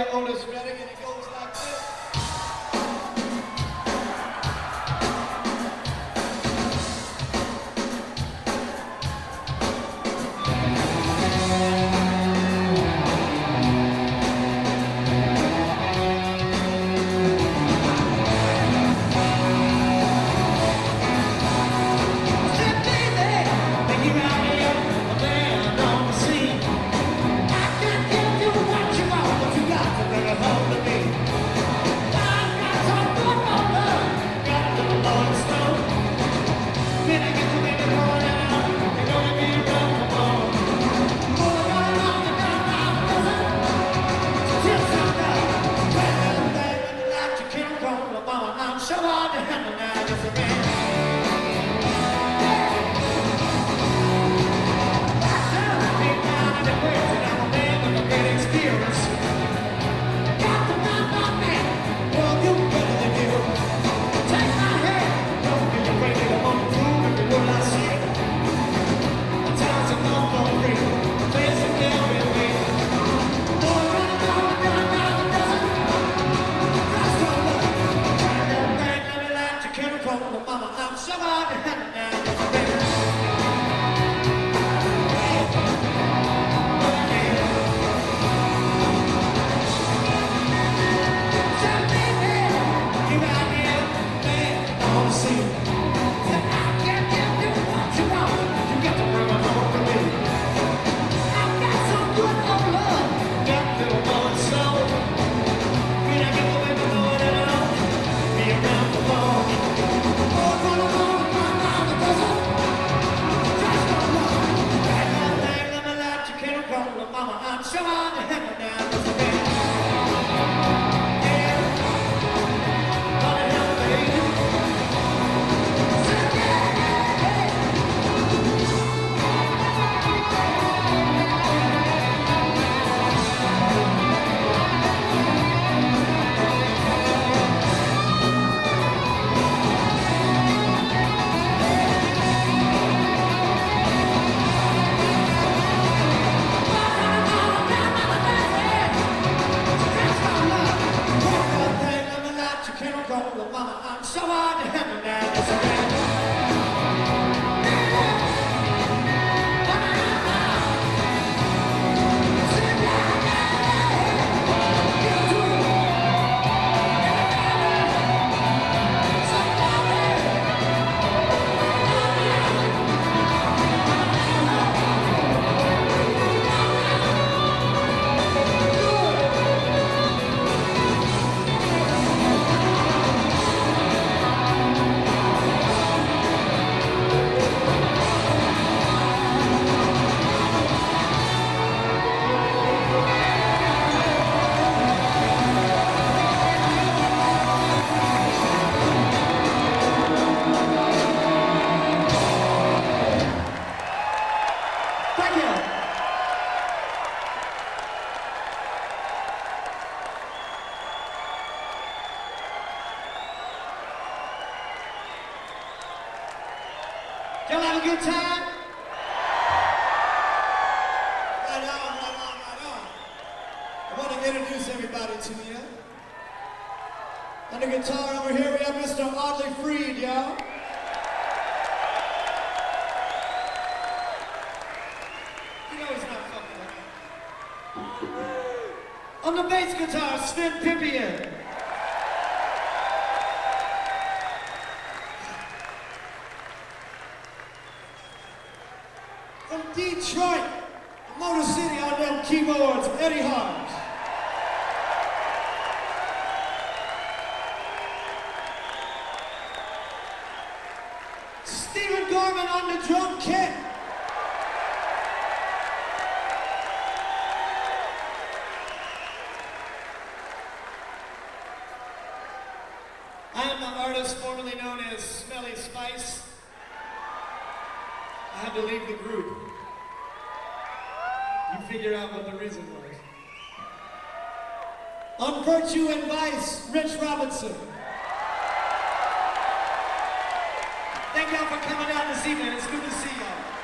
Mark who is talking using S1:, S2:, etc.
S1: Otis Redding, and it goes like this. Y'all have a good time? Right on, right on, right on. I want to introduce everybody to you. On the guitar over here, we have Mr. Audley Freed, y'all. You know he's not fucking with me. On the bass guitar, Sven Pippian. From Detroit, Motor City on them keyboards, Eddie Hart. Stephen Gorman on the drum kit. I am the artist formerly known as Smelly Spice. I had to leave the group. You figure out what the reason was. On Virtue and Vice, Rich Robinson. Thank y'all for coming out this evening. It's good to see y'all.